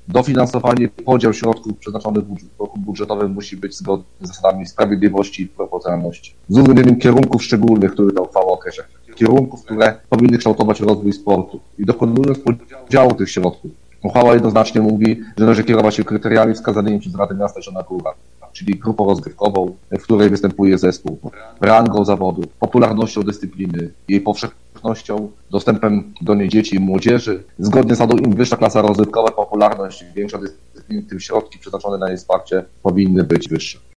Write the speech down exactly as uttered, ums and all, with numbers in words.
Dofinansowanie, podział środków przeznaczonych w roku budżetowym musi być zgodny z zasadami sprawiedliwości i proporcjonalności. Z uwzględnieniem kierunków szczególnych, które ta uchwała określa. Kierunków, które powinny kształtować rozwój sportu. I dokonując podziału tych środków, uchwała jednoznacznie mówi, że należy kierować się kryteriami wskazanymi przez Radę Miasta Zielona, czyli grupą rozgrywkową, w której występuje zespół, rangą zawodu, popularnością dyscypliny, jej powszechnością, dostępem do niej dzieci i młodzieży. Zgodnie z zasadą im wyższa klasa rozrywkowa, popularność, większa dyscyplina, tym środki przeznaczone na jej wsparcie powinny być wyższe.